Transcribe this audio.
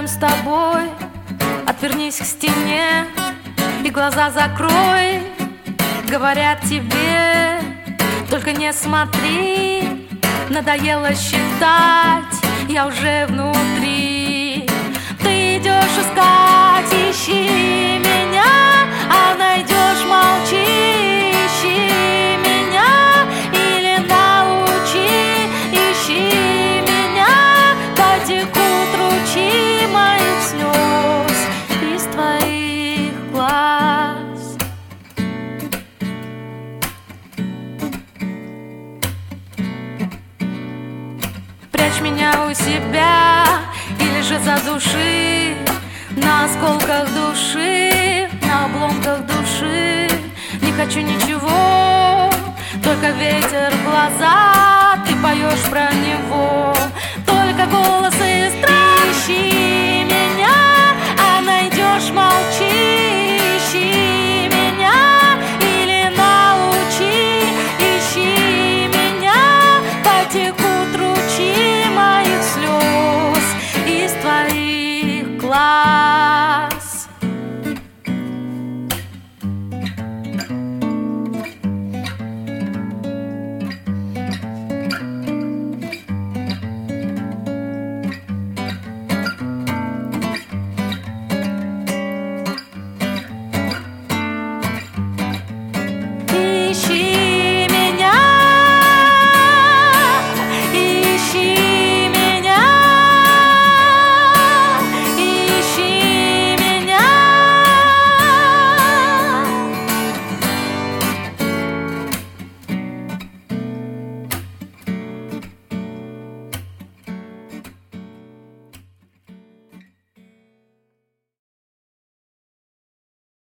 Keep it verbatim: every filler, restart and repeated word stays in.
с тобой. Отвернись к стене и глаза закрой. Говорят тебе, только не смотри. Надоело считать, я уже внутри. Ты идешь искать, ищи меня, а найдешь, молчи. Ищи меня или научи, ищи меня. Потекут ручьи моих слез из твоих глаз. Прячь меня у себя или же задуши на осколках души, на обломках души. Не хочу ничего, только ветер в глаза. Ты поешь про него, только голос и страх. Ищи